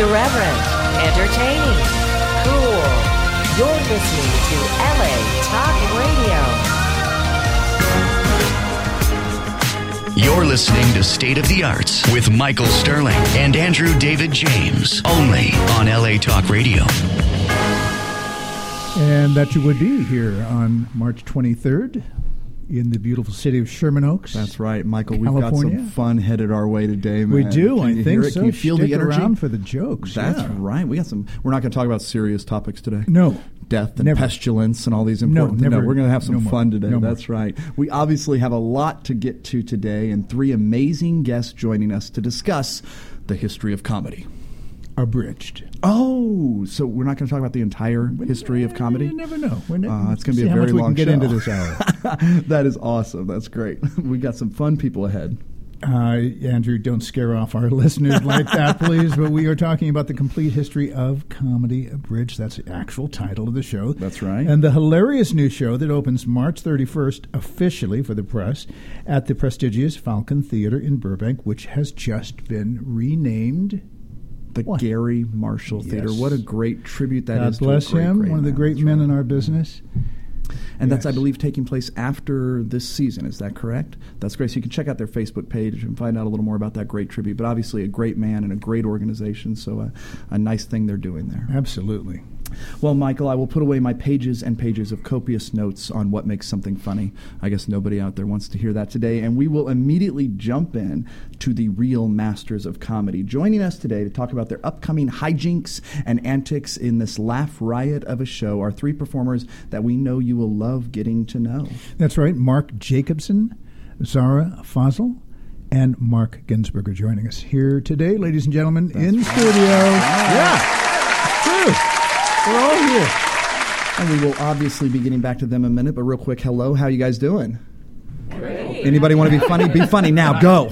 Irreverent, entertaining, cool. You're listening to LA Talk Radio. You're listening to State of the Arts with Michael Sterling and Andrew David James, only on LA Talk Radio. And that you would be here on March 23rd in the beautiful city of Sherman Oaks. That's right, Michael. California. We've got some fun headed our way today, man. We do, Can I you think hear it? so. Can you feel Stick the energy? around for the jokes. That's yeah. right. We got some. We're not going to talk about serious topics today. No. Death and Never. pestilence and all these important No, never. we're going to have some No more. fun today. No more. That's right. We obviously have a lot to get to today and three amazing guests joining us to discuss the history of comedy. Abridged. Oh, so we're not going to talk about the entire history of comedy? You never know. It's going to be a how very much we long can get show. into this hour. That is awesome. That's great. We got some fun people ahead. Andrew, don't scare off our listeners like that, please. But we are talking about the complete history of comedy abridged. That's the actual title of the show. That's right. And the hilarious new show that opens March 31st officially for the press at the prestigious Falcon Theater in Burbank, which has just been renamed The What? Gary Marshall Theater. Yes. What a great tribute that God is bless to a great, him, great one of the man. great That's men right. in our business. And that's, I Yes. believe, taking place after this season. Is that correct? That's great. So you can check out their Facebook page and find out a little more about that great tribute. But obviously a great man and a great organization, so a nice thing they're doing there. Absolutely. Well, Michael, I will put away my pages and pages of copious notes on what makes something funny. I guess nobody out there wants to hear that today. And we will immediately jump in to the real masters of comedy. Joining us today to talk about their upcoming hijinks and antics in this laugh riot of a show are three performers that we know you will love getting to know. That's right. Mark Jacobson, Zara Fazal, and Mark Ginsberg are joining us here today, ladies and gentlemen, in studio. Yeah, it's true. We're all here. And we will obviously be getting back to them in a minute, but real quick, hello, how you guys doing? Great. Anybody want to be funny? Be funny now, go.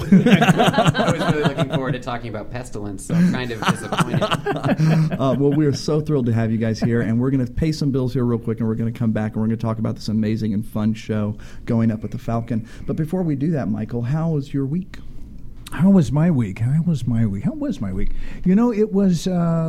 I was really looking forward to talking about pestilence, so I'm kind of disappointed. Well, we are so thrilled to have you guys here, and we're going to pay some bills here real quick, and we're going to come back, and we're going to talk about this amazing and fun show going up at the Falcon. But before we do that, Michael, how was your week? How was my week? You know, it was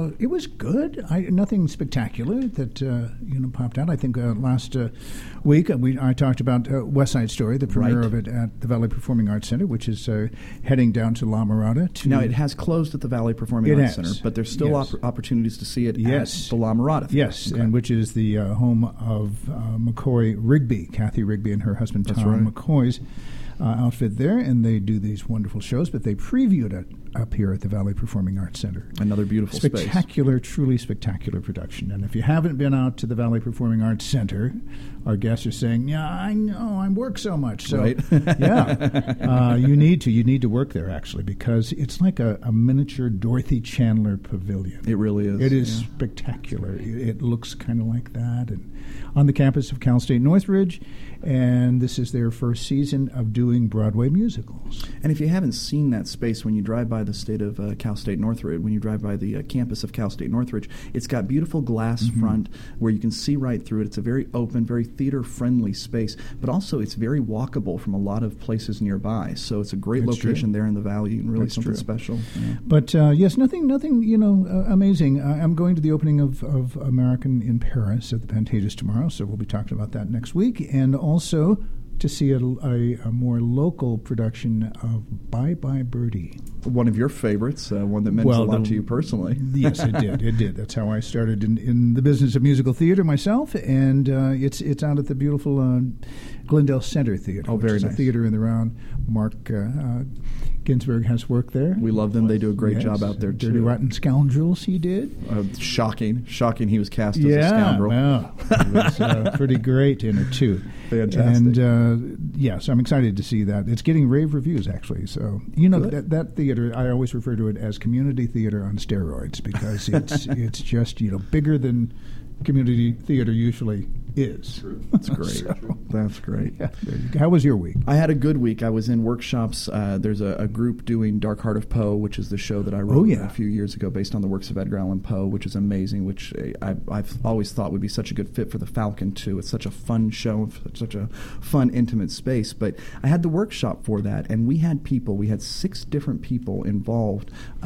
good. Nothing spectacular that popped out. I think last week I talked about West Side Story, the premiere Right. of it at the Valley Performing Arts Center, which is heading down to La Mirada. Now, it has closed at the Valley Performing It Arts has. Center, but there's still Yes. opportunities to see it Yes. at the La Mirada Theater. Yes, Okay. and which is the home of McCoy Rigby, Kathy Rigby and her husband That's Tom right. McCoy's outfit there, and they do these wonderful shows, but they previewed it up here at the Valley Performing Arts Center. Another beautiful space. Spectacular, truly spectacular production. And if you haven't been out to the Valley Performing Arts Center, our guests are saying, yeah, I know, I work so much. So, Right. yeah, you need to work there, actually, because it's like a miniature Dorothy Chandler pavilion. It really is. It is yeah. spectacular. It looks kind of like that. And on the campus of Cal State Northridge, and this is their first season of doing Broadway musicals. And if you haven't seen that space, when you drive by the state of Cal State Northridge, when you drive by the campus of Cal State Northridge, it's got beautiful glass front where you can see right through it. It's a very open, very theater-friendly space, but also it's very walkable from a lot of places nearby. So it's a great That's location true. there in the Valley, and really That's something true. special. Yeah. But yes, nothing, amazing. I'm going to the opening of American in Paris at the Pantages tomorrow, so we'll be talking about that next week, and also to see a more local production of Bye Bye Birdie. One of your favorites, one that meant a lot to you personally. Yes, it did. It did. That's how I started in the business of musical theater myself, and it's out at the beautiful Glendale Center Theater. Oh, very which is nice. a theater in the round. Mark Ginsberg has worked there. We love them. They do a great Yes. job out there, Dirty too. Rotten Scoundrels he did. Shocking he was cast as a scoundrel. Well, it was pretty great in it, too. Fantastic. And, so I'm excited to see that. It's getting rave reviews, actually. So, that theater, I always refer to it as community theater on steroids because it's just, bigger than community theater usually is. That's great. So, That's great. Yeah, there you go. How was your week? I had a good week. I was in workshops. There's a group doing Dark Heart of Poe, which is the show that I wrote a few years ago based on the works of Edgar Allan Poe, which is amazing, which I've always thought would be such a good fit for the Falcon, too. It's such a fun show, such a fun, intimate space. But I had the workshop for that, and we had 6 different people involved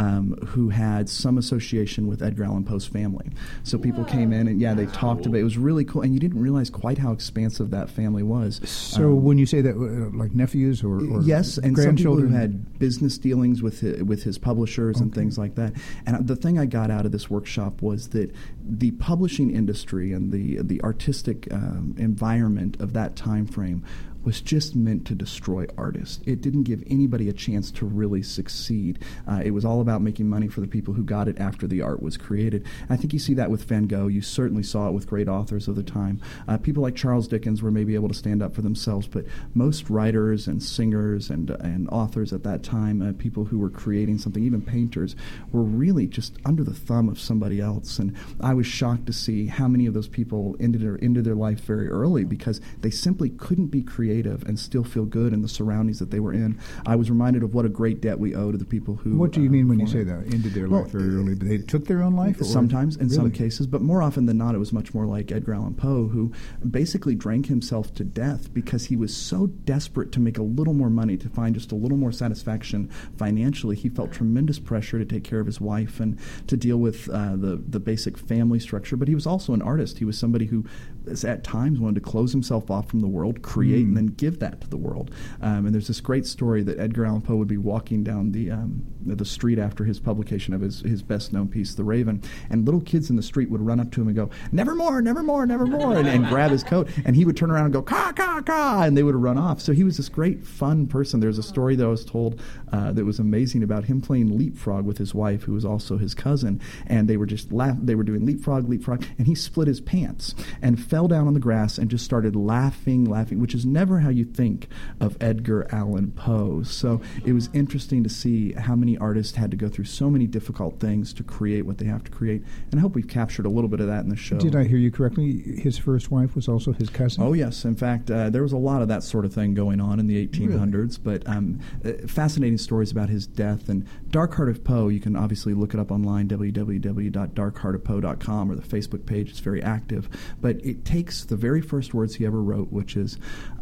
who had some association with Edgar Allan Poe's family. So people came in, and they talked about it. It was really cool, and you didn't realize quite how expansive that family was. So when you say that, like nephews or yes, and grandchildren? some people who had business dealings with his publishers and things like that. And the thing I got out of this workshop was that the publishing industry and the artistic environment of that time frame was just meant to destroy artists. It didn't give anybody a chance to really succeed. It was all about making money for the people who got it after the art was created. I think you see that with Van Gogh. You certainly saw it with great authors of the time. People like Charles Dickens were maybe able to stand up for themselves, but most writers and singers and authors at that time, people who were creating something, even painters, were really just under the thumb of somebody else. And I was shocked to see how many of those people ended their life very early because they simply couldn't be creative and still feel good in the surroundings that they were in. I was reminded of what a great debt we owe to the people who... What do you mean when you say that? Ended their life very early? But they took their own life? Sometimes, in some cases, but more often than not, it was much more like Edgar Allan Poe, who basically drank himself to death because he was so desperate to make a little more money, to find just a little more satisfaction financially. He felt tremendous pressure to take care of his wife and to deal with the basic family structure. But he was also an artist. He was somebody who at times wanted to close himself off from the world, create, and then give that to the world. And there's this great story that Edgar Allan Poe would be walking down the street after his publication of his best-known piece, The Raven, and little kids in the street would run up to him and go, "Nevermore, nevermore, nevermore," and grab his coat, and he would turn around and go, "Caw, caw, caw," and they would run off. So he was this great, fun person. There's a story that I was told that was amazing about him playing leapfrog with his wife, who was also his cousin, and they were just they were doing leapfrog, and he split his pants and fell down on the grass and just started laughing, which is never how you think of Edgar Allan Poe. So it was interesting to see how many artists had to go through so many difficult things to create what they have to create, and I hope we've captured a little bit of that in the show. Did I hear you correctly? His first wife was also his cousin? Oh, yes. In fact, there was a lot of that sort of thing going on in the 1800s, really? But fascinating stories about his death. And Dark Heart of Poe, you can obviously look it up online, www.darkheartofpoe.com, or the Facebook page. It's very active. But it takes the very first words he ever wrote, which is,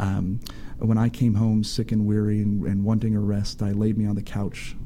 "When I came home sick and weary and wanting a rest, I laid me on the couch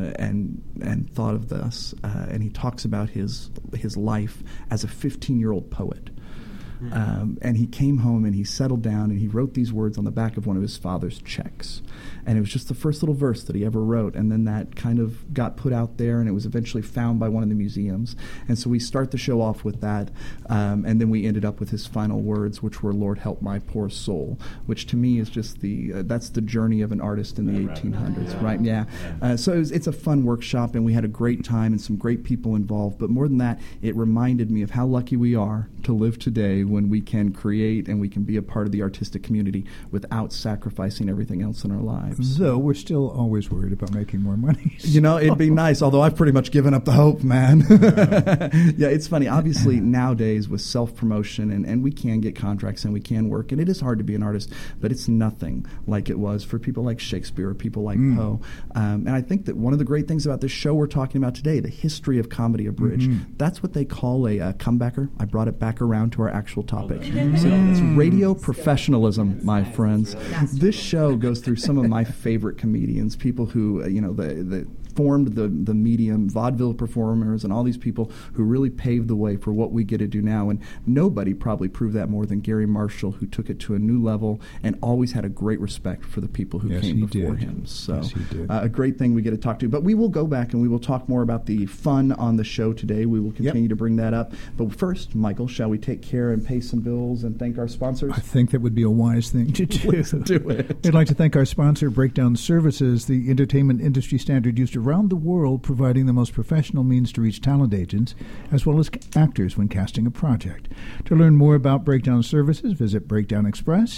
and thought of this." And he talks about his life as a 15-year-old poet. And he came home and he settled down and he wrote these words on the back of one of his father's checks. And it was just the first little verse that he ever wrote. And then that kind of got put out there, and it was eventually found by one of the museums. And so we start the show off with that. And then we ended up with his final words, which were, "Lord, help my poor soul," which to me is just that's the journey of an artist in the 1800s, right? Yeah. So it's a fun workshop, and we had a great time and some great people involved. But more than that, it reminded me of how lucky we are to live today when we can create and we can be a part of the artistic community without sacrificing everything else in our lives. Though we're still always worried about making more money. You know, it'd be nice, although I've pretty much given up the hope, man. Yeah, it's funny. Obviously, nowadays with self-promotion, and we can get contracts and we can work, and it is hard to be an artist, but it's nothing like it was for people like Shakespeare or people like Poe. And I think that one of the great things about this show we're talking about today, the history of comedy abridged, that's what they call a comebacker. I brought it back around to our actual topic. So it's radio professionalism, my friends. This show goes through some of my favorite comedians, people who, the formed the medium, vaudeville performers, and all these people who really paved the way for what we get to do now. And nobody probably proved that more than Gary Marshall, who took it to a new level and always had a great respect for the people who came before him. So a great thing we get to talk to. But we will go back and we will talk more about the fun on the show today. We will continue to bring that up. But first, Michael, shall we take care and pay some bills and thank our sponsors? I think that would be a wise thing to do. Let's do it. We'd like to thank our sponsor, Breakdown Services, the entertainment industry standard used around the world, providing the most professional means to reach talent agents as well as actors when casting a project. To learn more about Breakdown Services, visit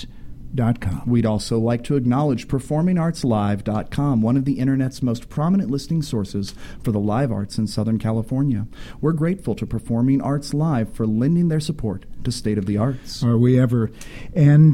performingartslive.com. We'd also like to acknowledge performingartslive.com, one of the Internet's most prominent listing sources for the live arts in Southern California. We're grateful to Performing Arts Live for lending their support to State of the Arts. Are we ever? And,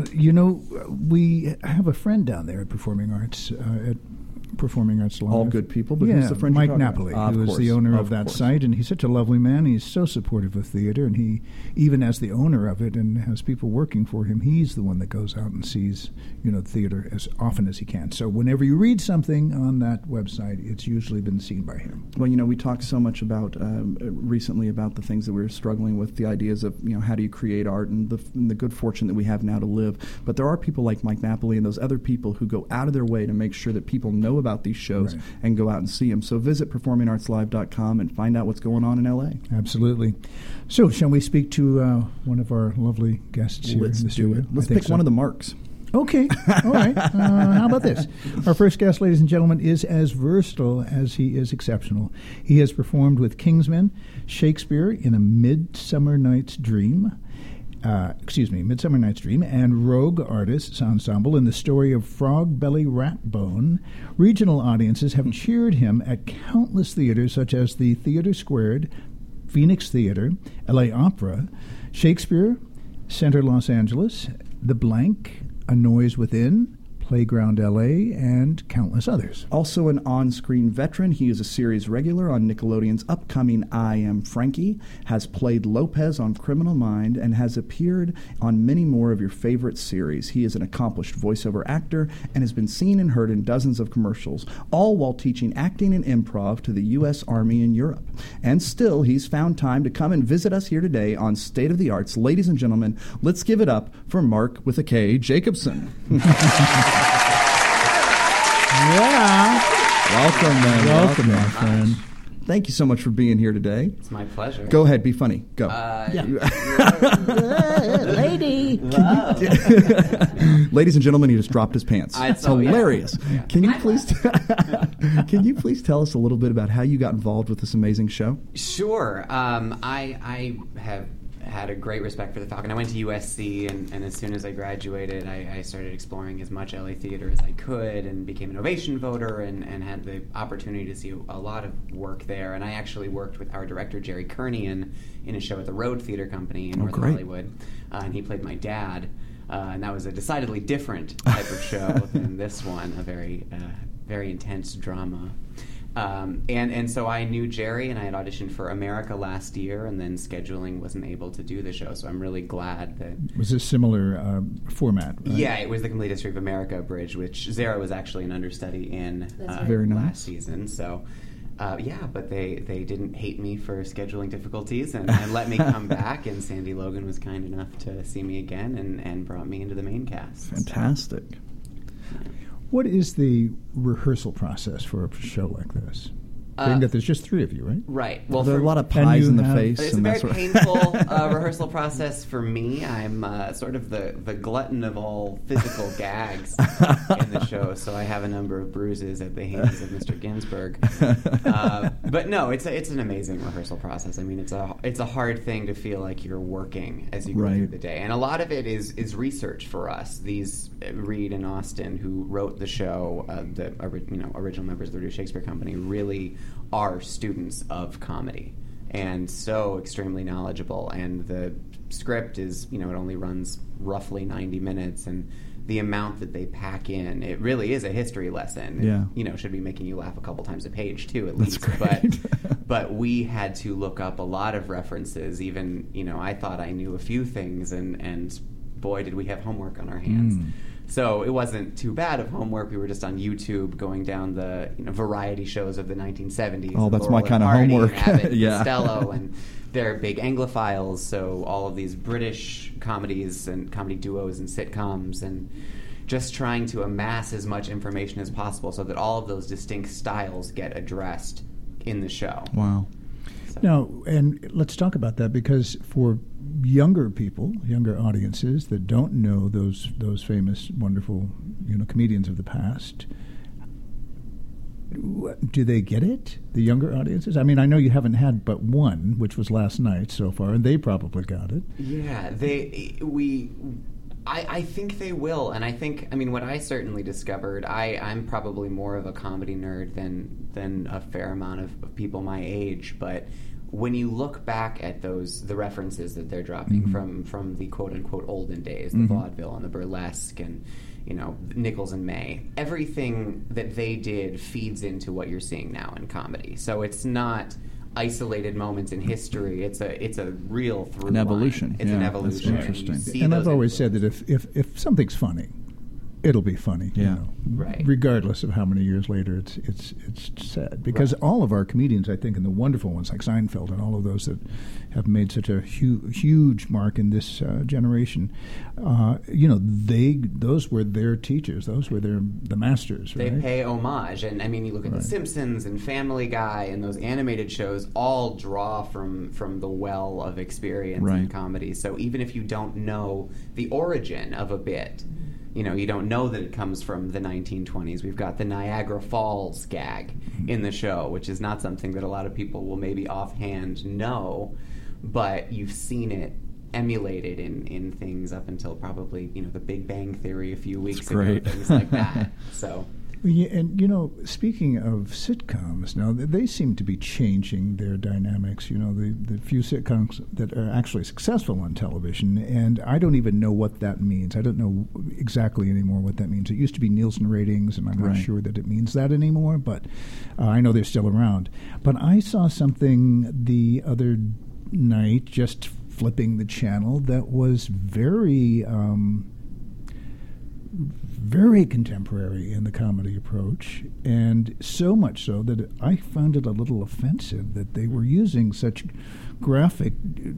we have a friend down there at Performing Arts, at Performing Arts Live. All good people, but who's the friend Mike you're talking Napoli, about? who is the owner of that site, and he's such a lovely man. He's so supportive of theater, and he, even as the owner of it and has people working for him, he's the one that goes out and sees, theater as often as he can. So whenever you read something on that website, it's usually been seen by him. Well, we talked so much about recently about the things that we were struggling with, the ideas of, how do you create art and the good fortune that we have now to live. But there are people like Mike Napoli and those other people who go out of their way to make sure that people know about these shows and go out and see them. So visit performingartslive.com and find out what's going on in L.A. Absolutely. So shall we speak to one of our lovely guests here Let's in the do studio? it. Let's pick one of the marks. Okay. All right. How about this? Our first guest, ladies and gentlemen, is as versatile as he is exceptional. He has performed with Kingsmen, Shakespeare in A Midsummer Night's Dream, Midsummer Night's Dream, and Rogue Artists Ensemble in the story of Frog Belly Ratbone. Regional audiences have cheered him at countless theaters such as the Theater Squared, Phoenix Theater, LA Opera, Shakespeare, Center Los Angeles, The Blank, A Noise Within, Playground LA, and countless others. Also an on-screen veteran, he is a series regular on Nickelodeon's upcoming I Am Frankie, has played Lopez on Criminal Mind, and has appeared on many more of your favorite series. He is an accomplished voiceover actor and has been seen and heard in dozens of commercials, all while teaching acting and improv to the U.S. Army in Europe. And still, he's found time to come and visit us here today on State of the Arts. Ladies and gentlemen, let's give it up for Mark with a K Jacobson. Yeah. Welcome, man. Welcome, my friend. Thank you so much for being here today. It's my pleasure. Go ahead, be funny. Go. Lady. Ladies and gentlemen, he just dropped his pants. It's hilarious. Yeah. Can you please tell us a little bit about how you got involved with this amazing show? Sure. I have had a great respect for the Falcon. I went to USC, and as soon as I graduated, I started exploring as much LA theater as I could and became an Ovation voter and had the opportunity to see a lot of work there. And I actually worked with our director, Jerry Kernian, in a show at the Road Theater Company in North Hollywood. And he played my dad. And that was a decidedly different type of show than this one, a very, very intense drama. And so I knew Jerry, and I had auditioned for America last year, and then scheduling wasn't able to do the show, so I'm really glad that... Was a similar format, right? Yeah, it was the Complete History of America Bridge, which Zara was actually an understudy in very nice. Last season, so... but they didn't hate me for scheduling difficulties and let me come back, and Sandy Logan was kind enough to see me again and brought me into the main cast. Fantastic. What is the rehearsal process for a show like this? Being that there's just three of you, right? Right. Well, there are a lot of pies in the face. It's and a very painful rehearsal process for me. I'm sort of the glutton of all physical gags in the show, so I have a number of bruises at the hands of Mr. Ginsberg. But no, it's an amazing rehearsal process. I mean, it's a hard thing to feel like you're working as you go through the day, and a lot of it is research for us. These Reed and Austin, who wrote the show, the original members of the Reduced Shakespeare Company, really are students of comedy and so extremely knowledgeable, and the script is, it only runs roughly 90 minutes, and the amount that they pack in, it really is a history lesson. Yeah. Should be making you laugh a couple times a page too, at That's least. Great. But we had to look up a lot of references. Even, I thought I knew a few things, and boy, did we have homework on our hands. So it wasn't too bad of homework. We were just on YouTube going down the variety shows of the 1970s. Oh, that's Laurel my kind of Hardy, homework. Abbott, Yeah. Costello, and they're big Anglophiles, so all of these British comedies and comedy duos and sitcoms, and just trying to amass as much information as possible so that all of those distinct styles get addressed in the show. Wow. Now, and let's talk about that, because for younger people, younger audiences that don't know those famous, wonderful, comedians of the past, do they get it? The younger audiences? I mean, I know you haven't had but one, which was last night so far, and they probably got it. Yeah, I think they will, and I mean, what I certainly discovered, I'm probably more of a comedy nerd than a fair amount of people my age, but when you look back at the references that they're dropping from the quote-unquote olden days, the vaudeville and the burlesque and, Nichols and May, everything that they did feeds into what you're seeing now in comedy. So it's not isolated moments in history. It's a real through line. Evolution. It's an evolution. That's interesting. And I've always said that if something's funny, it'll be funny. Right. Regardless of how many years later it's said, because all of our comedians, I think, and the wonderful ones like Seinfeld and all of those that have made such a huge mark in this generation, those were their teachers. Those were the masters. They right? pay homage, and I mean, you look at The Simpsons and Family Guy and those animated shows. All draw from the well of experience in comedy. So even if you don't know the origin of a bit. You don't know that it comes from the 1920s. We've got the Niagara Falls gag in the show, which is not something that a lot of people will maybe offhand know, but you've seen it emulated in things up until probably, The Big Bang Theory a few weeks ago, things like that. So... Yeah, and speaking of sitcoms, now they seem to be changing their dynamics. The few sitcoms that are actually successful on television, and I don't even know what that means. I don't know exactly anymore what that means. It used to be Nielsen ratings, and I'm not sure that it means that anymore. But I know they're still around. But I saw something the other night, just flipping the channel, that was very contemporary in the comedy approach, and so much so that I found it a little offensive that they were using such graphic,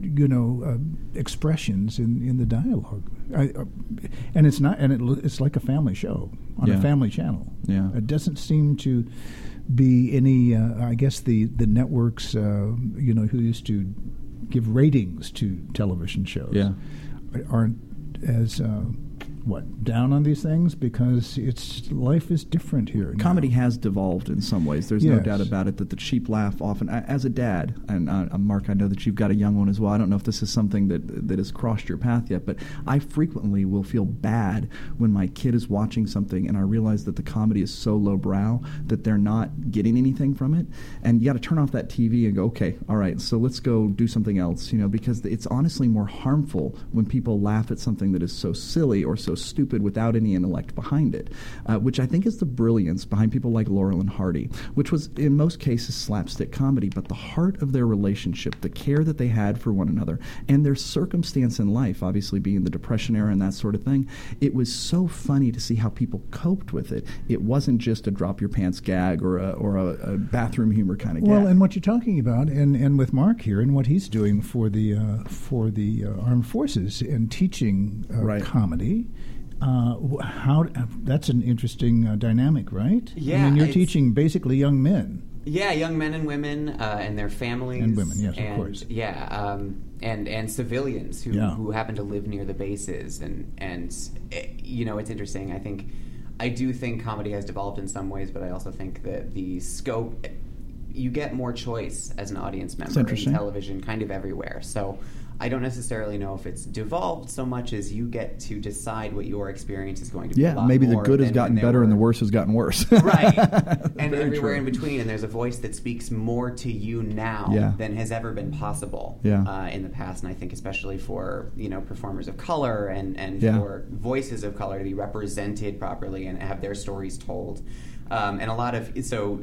expressions in the dialogue. And it's not, and it's like a family show on a family channel. Yeah, it doesn't seem to be any. I guess the networks, who used to give ratings to television shows, aren't as. Down on these things, because life is different here now. Comedy has devolved in some ways. There's no doubt about it that the cheap laugh often, as a dad, and Mark, I know that you've got a young one as well. I don't know if this is something that has crossed your path yet, but I frequently will feel bad when my kid is watching something and I realize that the comedy is so lowbrow that they're not getting anything from it. And you got to turn off that TV and go, okay, all right, so let's go do something else, because it's honestly more harmful when people laugh at something that is so silly or so stupid without any intellect behind it, which I think is the brilliance behind people like Laurel and Hardy, which was in most cases slapstick comedy, but the heart of their relationship, the care that they had for one another, and their circumstance in life, obviously being the Depression era and that sort of thing, it was so funny to see how people coped with it. It wasn't just a drop your pants gag or a bathroom humor kind of gag. Well, and what you're talking about, and with Mark here, and what he's doing for the armed forces and teaching comedy. That's an interesting dynamic, right? Yeah, I mean, you're teaching basically young men. Yeah, young men and women and their families and women. Yes, of course. Yeah, and civilians who happen to live near the bases, and it's interesting. I do think comedy has devolved in some ways, but I also think that the scope. You get more choice as an audience member in television, kind of everywhere. So I don't necessarily know if it's devolved so much as you get to decide what your experience is going to be. Yeah, maybe the good has gotten better and the worse has gotten worse. Right. And everywhere in between. And there's a voice that speaks more to you now than has ever been possible in the past. And I think especially for, performers of color and for voices of color to be represented properly and have their stories told. And a lot of...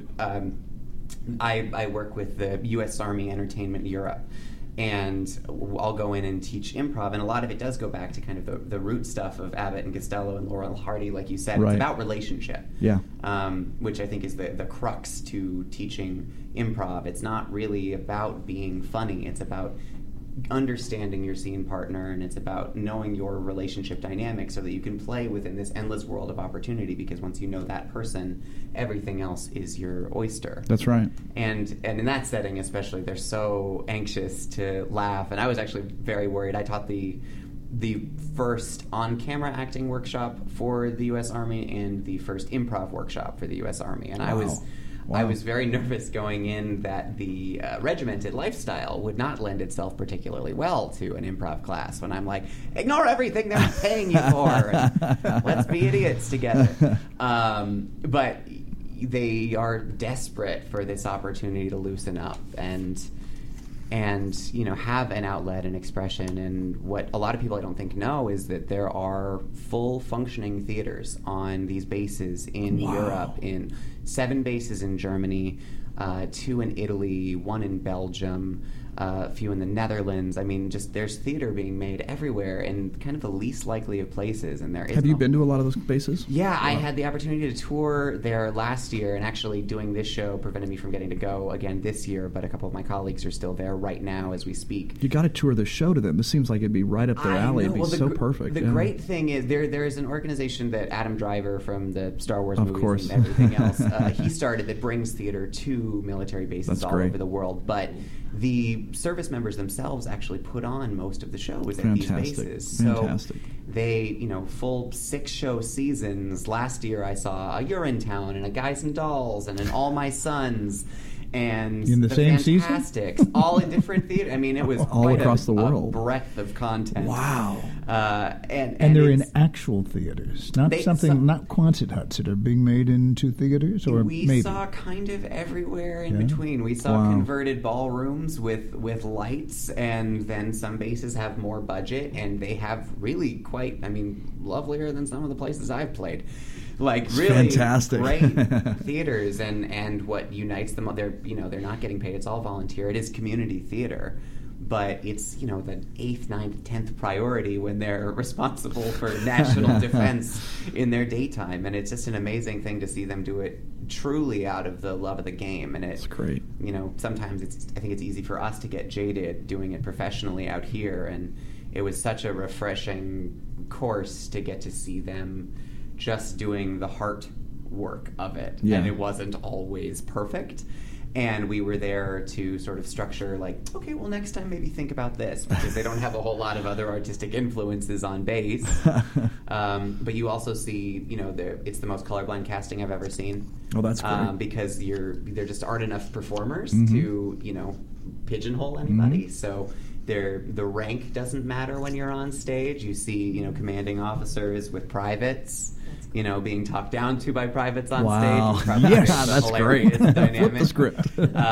I work with the U.S. Army Entertainment Europe, and I'll go in and teach improv, and a lot of it does go back to kind of the root stuff of Abbott and Costello and Laurel and Hardy, like you said. It's about relationship, which I think is the crux to teaching improv. It's not really about being funny. It's about understanding your scene partner, and it's about knowing your relationship dynamic so that you can play within this endless world of opportunity, because once you know that person, everything else is your oyster. That's right. And in that setting especially, they're so anxious to laugh, and I was actually very worried. I taught the first on-camera acting workshop for the U.S. Army and the first improv workshop for the U.S. Army, and I was very nervous going in that the regimented lifestyle would not lend itself particularly well to an improv class. When I'm like, ignore everything they're paying you for, and let's be idiots together. But they are desperate for this opportunity to loosen up and have an outlet and expression. And what a lot of people I don't think know is that there are full functioning theaters on these bases in Europe, in 7 bases in Germany, 2 in Italy, 1 in Belgium, a few in the Netherlands. I mean, just there's theater being made everywhere in kind of the least likely of places. And there is. Have you been to a lot of those bases? Yeah, I had the opportunity to tour there last year, and actually doing this show prevented me from getting to go again this year. But a couple of my colleagues are still there right now as we speak. You got to tour the show to them. This seems like it'd be right up their alley. It'd be so perfect. The great thing is there is an organization that Adam Driver from the Star Wars movies and everything else he started that brings theater to military bases all over the world, but the service members themselves actually put on most of the shows at these bases. So they, full 6-show seasons. Last year I saw a Urinetown and a Guys and Dolls and an All My Sons and in the same Fantastics, season? all in different theaters. I mean, it was all quite across the world. A breadth of content. Wow. And they're in actual theaters, not Quonset huts that are being made into theaters, or we saw kind of everywhere in between. We saw converted ballrooms with lights, and then some bases have more budget, and they have really quite, lovelier than some of the places I've played. Like really fantastic. Great theaters, and what unites them, they're not getting paid. It's all volunteer. It is community theater, but it's the 8th, 9th, 10th priority when they're responsible for national defense in their daytime, and it's just an amazing thing to see them do it truly out of the love of the game. And it's great. Sometimes I think it's easy for us to get jaded doing it professionally out here, and it was such a refreshing course to get to see them just doing the heart work of it. Yeah. And it wasn't always perfect. And we were there to sort of structure, like, okay, well, next time maybe think about this, because they don't have a whole lot of other artistic influences on base. But you also see, it's the most colorblind casting I've ever seen. Oh, that's great. Because there just aren't enough performers to, pigeonhole anybody. So the rank doesn't matter when you're on stage. You see, commanding officers with privates, being talked down to by privates on stage. Yes, that's great. Dynamic. Flip the script.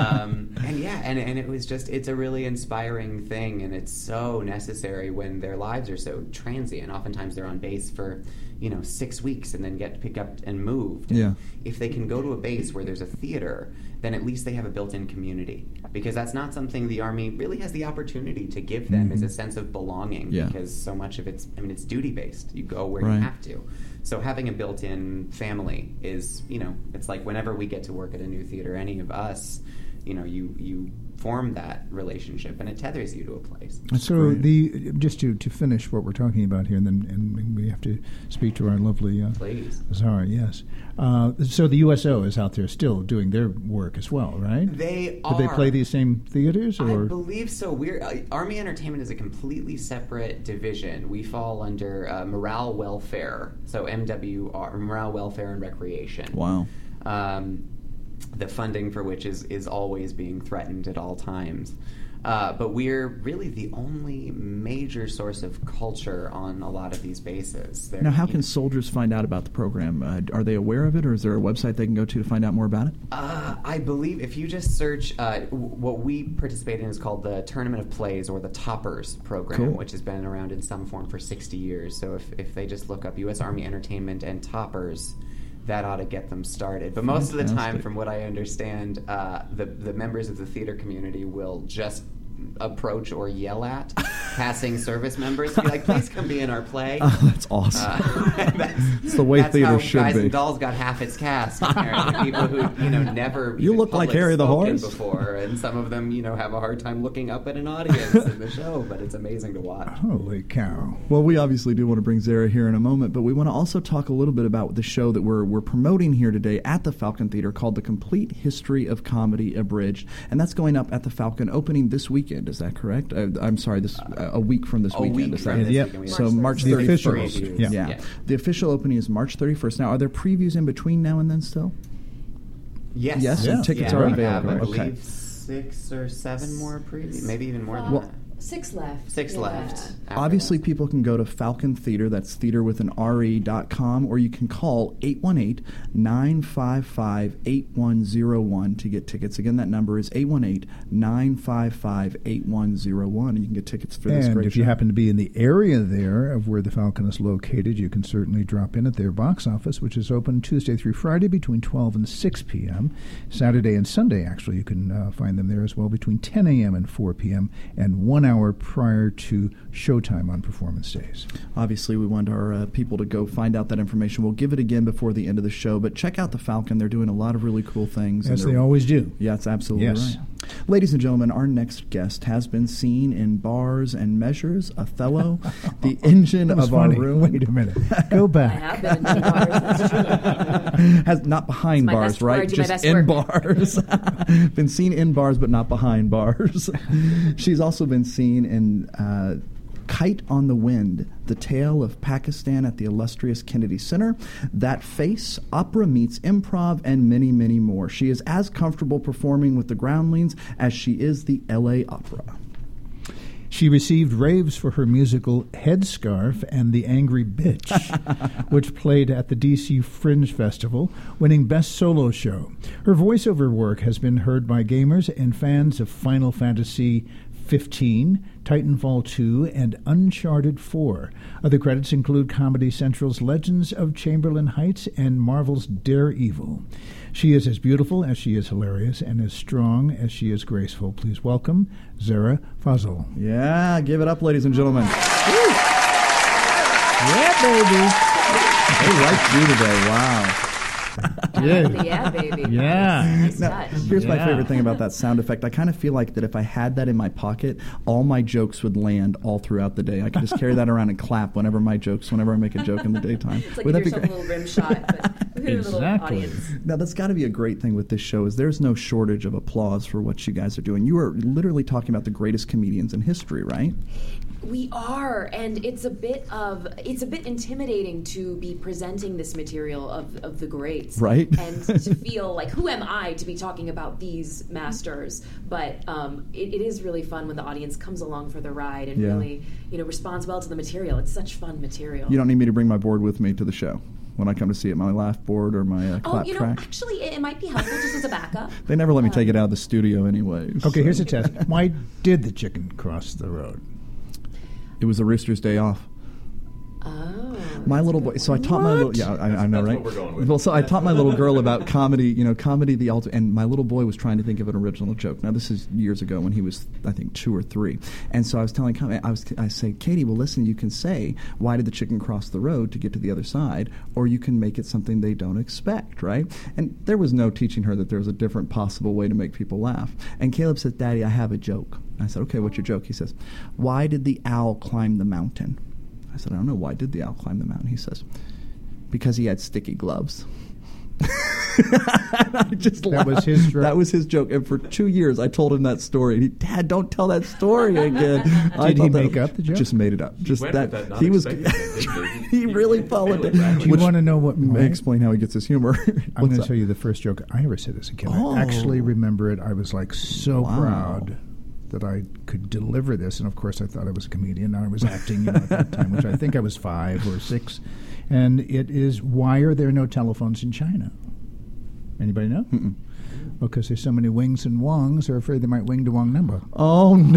And it was just, it's a really inspiring thing, and it's so necessary when their lives are so transient. Oftentimes they're on base for 6 weeks and then get picked up and moved. And if they can go to a base where there's a theater, then at least they have a built-in community, because that's not something the Army really has the opportunity to give them, is a sense of belonging, because so much of it's duty-based. You go where you have to. So having a built-in family is, it's like whenever we get to work at a new theater, any of us, you form that relationship, and it tethers you to a place. So just to finish what we're talking about here, and we have to speak to our lovely Zara. Yes. So the USO is out there still doing their work as well, right? They are. Do they play these same theaters? Or? I believe so. Army Entertainment is a completely separate division. We fall under Morale Welfare, so MWR, Morale Welfare and Recreation. Wow. The funding for which is always being threatened at all times. But we're really the only major source of culture on a lot of these bases. Now, how can soldiers find out about the program? Are they aware of it, or is there a website they can go to find out more about it? I believe if you just search, what we participate in is called the Tournament of Plays, or the Toppers program, which has been around in some form for 60 years. So if they just look up U.S. Army Entertainment and Toppers, that ought to get them started. But most of the time, from what I understand, the members of the theater community will just approach or yell at passing service members, be like, please come be in our play. Oh, that's awesome. That's the way theater should Guys be. and Dolls got half its cast, apparently. People who never you look like Harry the Horse before, and some of them have a hard time looking up at an audience in the show, but it's amazing to watch. Holy cow. Well, we obviously do want to bring Zara here in a moment, but we want to also talk a little bit about the show that we're promoting here today at the Falcon Theater, called The Complete History of Comedy Abridged, and that's going up at the Falcon, opening this weekend. Is that correct? I'm sorry, a week from this weekend. So March 31st. Yeah. The official opening is March 31st. Now, are there previews in between now and then still? Yes. Yes, and tickets Yeah, are we available. have, I Okay. believe 6 or 7 more previews, maybe even more than that. 6 left. 6 Yeah. left. after Obviously, that. people can go to Falcon Theater, that's theater with an RE.com, or you can call 818-955-8101 to get tickets. Again, that number is 818-955-8101, and you can get tickets for this And great if you show. happen to be in the area there of where the Falcon is located, you can certainly drop in at their box office, which is open Tuesday through Friday between 12 and 6 p.m. Saturday and Sunday, actually, you can find them there as well between 10 a.m. and 4 p.m. and 1 hour prior to showtime on performance days. Obviously, we want our people to go find out that information. We'll give it again before the end of the show, but check out the Falcon. They're doing a lot of really cool things. As and they always do. Yeah, it's absolutely Yes. right. Ladies and gentlemen, our next guest has been seen in Bars and Measures, Othello, the engine That was of our funny. room. Wait a minute. Go I back. have been in 2 bars, that's true. Has not behind It's my bars, best word, right? do my Just best in work. bars. Been seen in bars, but not behind bars. She's also been seen in Kite on the Wind, The Tale of Pakistan at the illustrious Kennedy Center, That Face, Opera Meets Improv, and many, many more. She is as comfortable performing with the Groundlings as she is the LA Opera. She received raves for her musical Headscarf and The Angry Bitch, which played at the D.C. Fringe Festival, winning Best Solo Show. Her voiceover work has been heard by gamers and fans of Final Fantasy 15, Titanfall 2, and Uncharted 4. Other credits include Comedy Central's Legends of Chamberlain Heights and Marvel's Daredevil. She is as beautiful as she is hilarious and as strong as she is graceful. Please welcome Zara Fazal. Yeah, give it up, ladies and gentlemen. Yeah, baby. They liked you today. Wow. Yeah, baby. Yeah. Nice Now, touch. here's my Yeah. favorite thing about that sound effect. I kind of feel like that if I had that in my pocket, all my jokes would land all throughout the day. I could just carry that around and clap whenever I make a joke in the daytime. It's like Would you that give be yourself a great? little rim shot, but with a little Exactly. audience. Now, that's got to be a great thing with this show is there's no shortage of applause for what you guys are doing. You are literally talking about the greatest comedians in history, right? We are, and it's a bit intimidating to be presenting this material of the greats, Right. And to feel like, who am I to be talking about these masters? But it is really fun when the audience comes along for the ride and Yeah. really, responds well to the material. It's such fun material. You don't need me to bring my board with me to the show when I come to see it, my laugh board or my clap track. Actually, it might be helpful just as a backup. They never let me take it out of the studio anyways. Okay, so. here's a test. Why did the chicken cross the road? It was a Rooster's Day off. Oh. My little boy. So I taught my little. Yeah, I know, That's right? what we're going with. Well, so I taught my little girl about comedy. Comedy the ultimate. And my little boy was trying to think of an original joke. Now this is years ago when he was, I think, 2 or 3. And so I was telling, I say, Katie, well, listen, you can say, why did the chicken cross the road to get to the other side? Or you can make it something they don't expect, right? And there was no teaching her that there was a different possible way to make people laugh. And Caleb says, Daddy, I have a joke. I said, okay, what's your joke? He says, why did the owl climb the mountain? I said, I don't know. Why did the owl climb the mountain? He says, because he had sticky gloves. I just That was his joke? That was his joke. And for 2 years, I told him that story. And he, Dad, don't tell that story again. Did he make up the joke? Just made it up. Just went that. with that He was. non-expected. He really followed it. Do you want to know what May explain how he gets his humor. I'm going to tell you the first joke I ever said as a kid. Oh. I actually remember it. I was like so Wow. proud that I could deliver this. And of course, I thought I was a comedian. I was acting at that time, which I think I was 5 or 6. And it is, why are there no telephones in China? Anybody know? Mm-mm. Because there's so many Wings and Wongs, they're afraid they might wing the wrong number. Oh, no.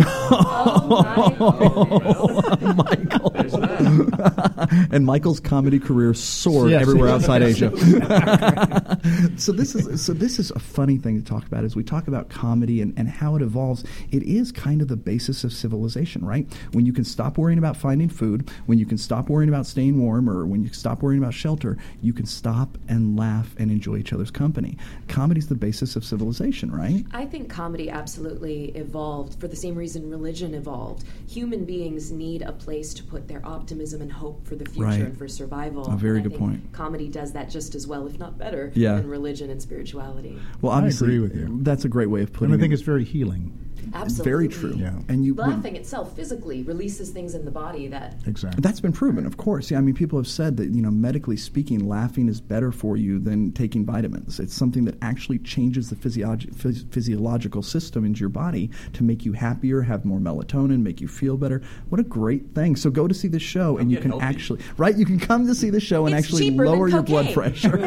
Oh, Michael. There's that. And Michael's comedy career soared Yes. everywhere outside Asia. So this is a funny thing to talk about as we talk about comedy and how it evolves. It is kind of the basis of civilization, right? When you can stop worrying about finding food, when you can stop worrying about staying warm, or when you stop worrying about shelter, you can stop and laugh and enjoy each other's company. Comedy's the basis of civilization, right? I think comedy absolutely evolved for the same reason religion evolved. Human beings need a place to put their optimism and hope for the future Right. and for survival. A very And I good think point. Comedy does that just as well, if not better, Yeah. than religion and spirituality. Well, I obviously, agree with you. that's a great way of putting And I think it. it's very healing. Absolutely. Very true. Yeah. And Laughing itself physically releases things in the body that... Exactly. That's been proven, of course. Yeah, I mean, people have said that, medically speaking, laughing is better for you than taking vitamins. It's something that actually changes the physiological system into your body to make you happier, have more melatonin, make you feel better. What a great thing. So go to see the show, and you can actually... Right? You can come to see the show and It's actually cheaper than lower your blood cocaine. pressure.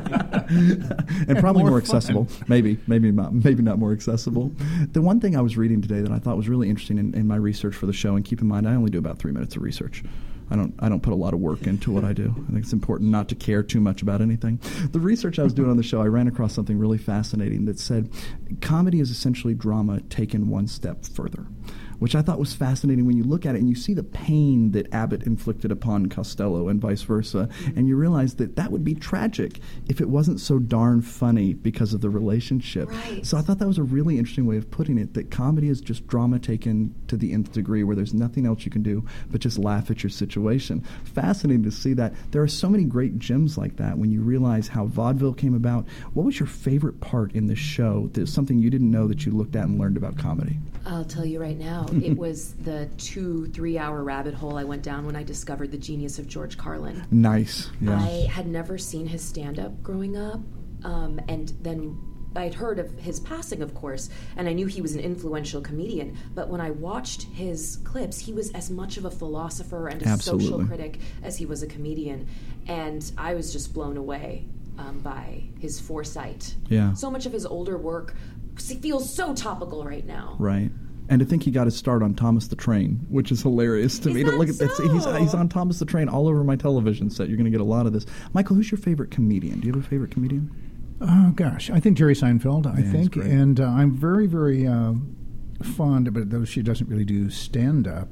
And probably more accessible. Maybe not more accessible. The one thing I was reading today that I thought was really interesting in my research for the show, and keep in mind I only do about 3 minutes of research. I don't put a lot of work into what I do. I think it's important not to care too much about anything. The research I was doing on the show, I ran across something really fascinating that said comedy is essentially drama taken one step further, which I thought was fascinating when you look at it and you see the pain that Abbott inflicted upon Costello and vice versa, and you realize that that would be tragic if it wasn't so darn funny because of the relationship. Right. So I thought that was a really interesting way of putting it, that comedy is just drama taken to the nth degree where there's nothing else you can do but just laugh at your situation. Fascinating to see that. There are so many great gems like that when you realize how vaudeville came about. What was your favorite part in the show? There's something you didn't know that you looked at and learned about comedy. I'll tell you right now, it was the 2-3 hour rabbit hole I went down when I discovered the genius of George Carlin. Nice. Yeah. I had never seen his stand-up growing up, and then I'd heard of his passing, of course, and I knew he was an influential comedian, but when I watched his clips, he was as much of a philosopher and a social critic as he was a comedian, and I was just blown away by his foresight. Yeah. So much of his older work feels so topical right now. Right. And to think he got his start on Thomas the Train, which is hilarious to me. To look at that, he's on Thomas the Train all over my television set. You're going to get a lot of this. Michael, who's your favorite comedian? Do you have a favorite comedian? Oh, gosh. I think Jerry Seinfeld, I think. Great. And I'm very, very fond, but though she doesn't really do stand-up,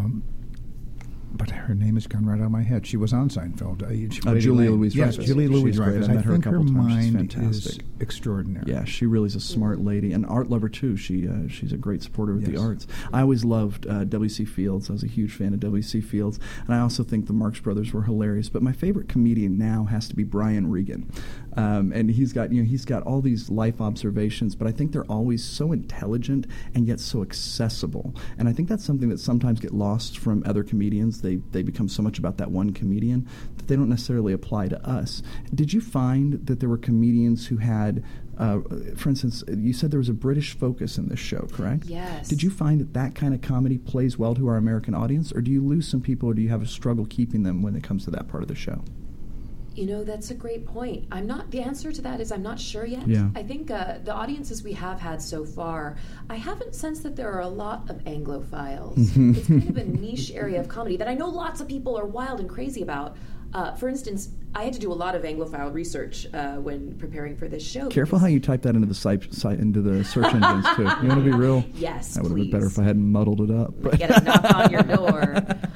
but her name has gone right out of my head. She was on Seinfeld. Julia Louis-Dreyfus. Yes, Julia Louis-Dreyfus. I think her mind is fantastic. Extraordinary. Yeah, she really is a smart lady, and art lover too. She's a great supporter of the arts. I always loved W.C. Fields. I was a huge fan of W.C. Fields, and I also think the Marx Brothers were hilarious. But my favorite comedian now has to be Brian Regan, and he's got all these life observations, but I think they're always so intelligent and yet so accessible. And I think that's something that sometimes get lost from other comedians. They become so much about that one comedian that they don't necessarily apply to us. Did you find that there were comedians who had, for instance, you said there was a British focus in this show, correct? Yes. Did you find that kind of comedy plays well to our American audience, or do you lose some people, or do you have a struggle keeping them when it comes to that part of the show? That's a great point. The answer to that is I'm not sure yet. Yeah. I think the audiences we have had so far, I haven't sensed that there are a lot of Anglophiles. It's kind of a niche area of comedy that I know lots of people are wild and crazy about. For instance, I had to do a lot of Anglophile research when preparing for this show. Careful how you type that into the site into the search engines too. You want to be real? Yes, that would have been please. better if I hadn't muddled it up. Get a knock on your door.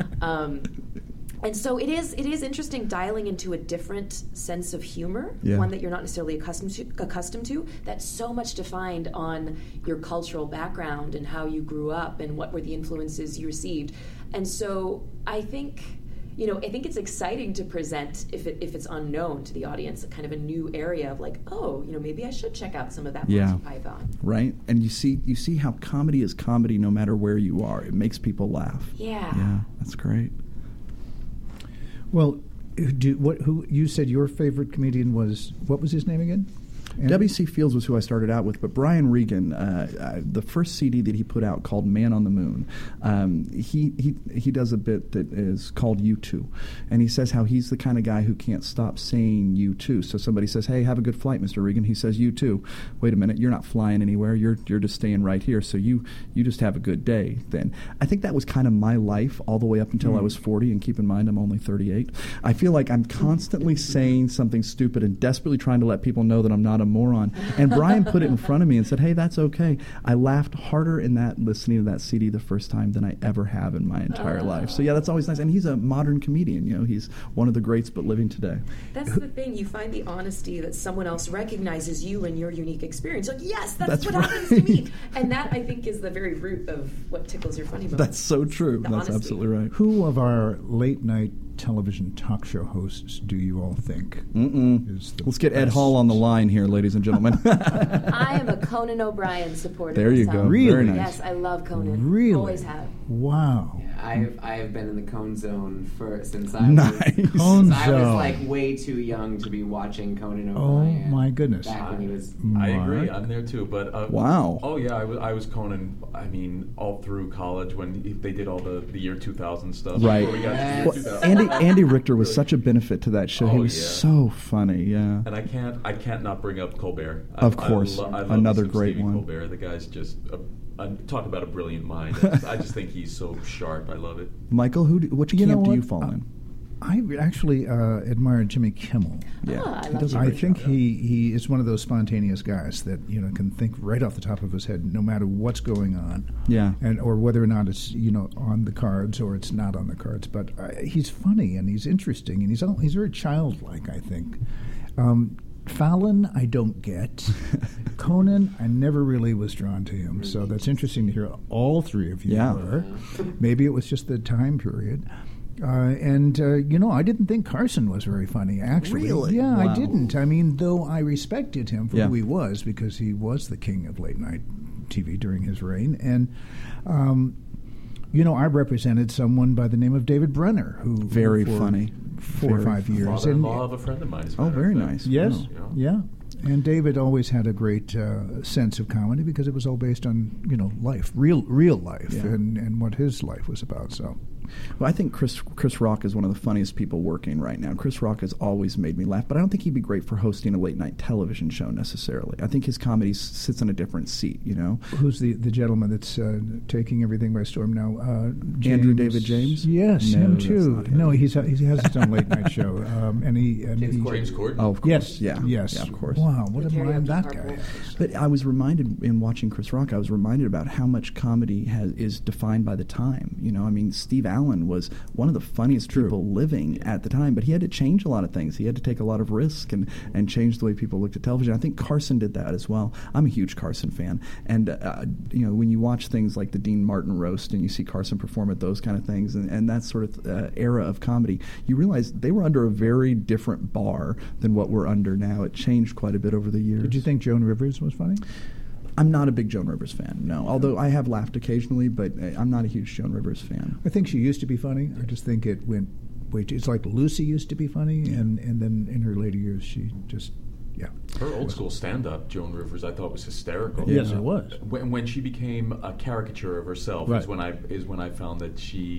And so it is interesting dialing into a different sense of humor, one that you're not necessarily accustomed to, that's so much defined on your cultural background and how you grew up and what were the influences you received. And so I think it's exciting to present if it's unknown to the audience, a kind of a new area of like, maybe I should check out some of that Monty Python. Right, and you see how comedy is comedy no matter where you are. It makes people laugh. Yeah, that's great. Well, who you said your favorite comedian was? What was his name again? W.C. Fields was who I started out with, but Brian Regan, the first CD that he put out called Man on the Moon, he does a bit that is called U2, and he says how he's the kind of guy who can't stop saying U2. So somebody says, "Hey, have a good flight, Mr. Regan." He says, "U2." Wait a minute, you're not flying anywhere. You're just staying right here. So you just have a good day. Then I think that was kind of my life all the way up until I was 40. And keep in mind, I'm only 38. I feel like I'm constantly saying something stupid and desperately trying to let people know that I'm not a moron. And Brian put it in front of me and said, "Hey, that's okay." I laughed harder in that listening to that CD the first time than I ever have in my entire life. So yeah, that's always nice. And he's a modern comedian. He's one of the greats, but living today. That's the thing. You find the honesty that someone else recognizes you and your unique experience. Like, yes, that's what happens to me. And that, I think, is the very root of what tickles your funny bone. That's so true. That's honesty. absolutely right. Who of our late night television talk show hosts do you all think is the Let's get Ed best? Hall on the line here, ladies and gentlemen. I am a Conan O'Brien supporter. There you myself. go. Really? Very nice. Yes, I love Conan. Really? Always have. Wow. I've been in the Cone Zone since I Nice. was Cone I was Zone. like way too young to be watching Conan Oh, O'Brien. my goodness. Back when he was I agree. Mark? I'm there too. But Wow. Oh yeah, I was Conan. I mean, all through college when they did all the year 2000 stuff. Right. Before we got to the year Well, 2000. Andy Richter was such a benefit to that show. He Oh, was yeah. so funny. Yeah. And I can't not bring up Colbert. Of course. I love Another some great Stephen one. Colbert. The guy's just talk about a brilliant mind. I just think he's so sharp. I love it. Michael, which You know camp do what? you fall in? I actually admire Jimmy Kimmel. Yeah. I He love does a Jimmy I great think job. he is one of those spontaneous guys that can think right off the top of his head, no matter what's going on, Yeah. and or whether or not it's on the cards or it's not on the cards. But he's funny and he's interesting and he's very childlike. I think. Fallon, I don't get. Conan, I never really was drawn to him. So that's interesting to hear all three of you Yeah. were. Maybe it was just the time period. I didn't think Carson was very funny, actually. Really? Yeah, Wow. I didn't. I mean, though I respected him for Yeah. who he was, because he was the king of late-night TV during his reign. And, I represented someone by the name of David Brenner, who... Very for funny. 4 or 5 years. Father-in-law of a friend of mine. As a Oh, matter very of fact. nice. Yes, Wow. yeah. And David always had a great sense of comedy because it was all based on, life, real life, Yeah. and what his life was about. So, Well, I think Chris Rock is one of the funniest people working right now. Chris Rock has always made me laugh, but I don't think he'd be great for hosting a late-night television show necessarily. I think his comedy sits in a different seat, who's the gentleman that's taking everything by storm now? Andrew David James? Yes, No, him that's too. not him. No, he has his own late night show, and he James Corden. Oh, of course. Yes, Yeah. yes, Yeah, of course. Wow, what a The mind karaoke that carpool. guy has. But I was reminded in watching Chris Rock, I was reminded about how much comedy is defined by the time. I mean, Steve Allen was one of the funniest people living at the time, but he had to change a lot of things. He had to take a lot of risk and change the way people looked at television. I think Carson did that as well. I'm a huge Carson fan. And, when you watch things like the Dean Martin roast and you see Carson perform at those kind of things and that sort of era of comedy, you realize they were under a very different bar than what we're under now. It changed quite a bit over the years. Did you think Joan Rivers was funny? I'm not a big Joan Rivers fan, no. Although I have laughed occasionally, but I'm not a huge Joan Rivers fan. I think she used to be funny. I just think it went way too... It's like Lucy used to be funny, and then in her later years, she just... Yeah. Her old school stand-up, Joan Rivers, I thought was hysterical. Yes, it was. When she became a caricature of herself Right. is when I found that